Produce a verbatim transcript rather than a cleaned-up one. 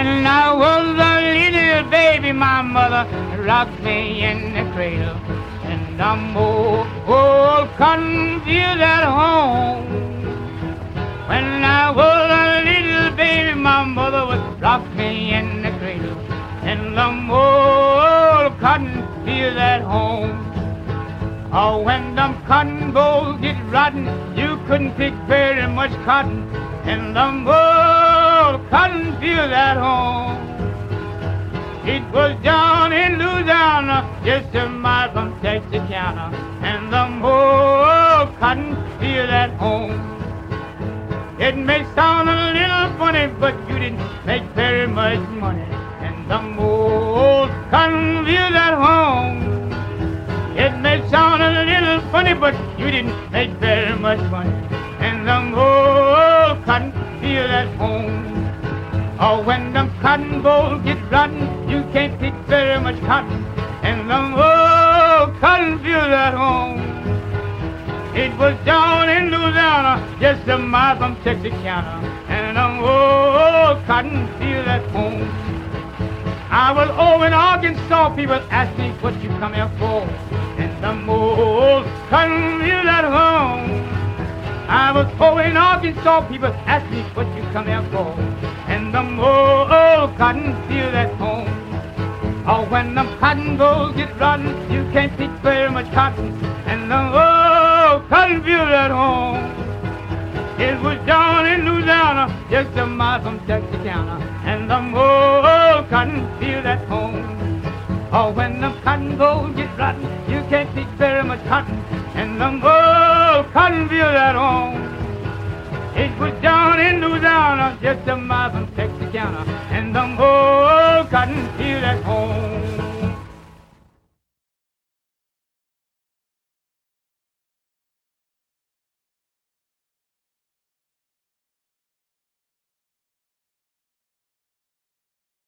When I was a little baby, my mother rocked me in the cradle. And I'm old, old cotton field at home. When I was a little baby, my mother would rock me in the cradle. And I'm old cotton field at home. Oh, when them cotton bolls get rotten, you couldn't pick very much cotton in them old cotton fields at home. It was down in Louisiana, just a mile from Texarkana, and them old cotton fields at home. It may sound a little funny, but you didn't make very much money in them old cotton fields at home. It may sound a little funny, but you didn't make very much money in them old cotton fields at home. Oh, when them cotton bolls get rotten, you can't pick very much cotton in them old cotton fields at home. It was down in Louisiana, just a mile from Texarkana, and them old cotton fields at home. I was over in Arkansas, people asked me what you come here for, and them old cotton fields at home. I was over in Arkansas, people asked me what you come here for, and them old cotton fields at home. Oh, when them cotton bolls get rotten, you can't pick very much cotton, and them old cotton fields at home. It was down in Louisiana, just a mile from Texarkana, and them old cotton fields at home. Oh, when them cotton bolls get rotten, you can't pick very much cotton, and them old cotton fields at home. It was down in Louisiana, just a mile from Texarkana, and them old cotton fields at home.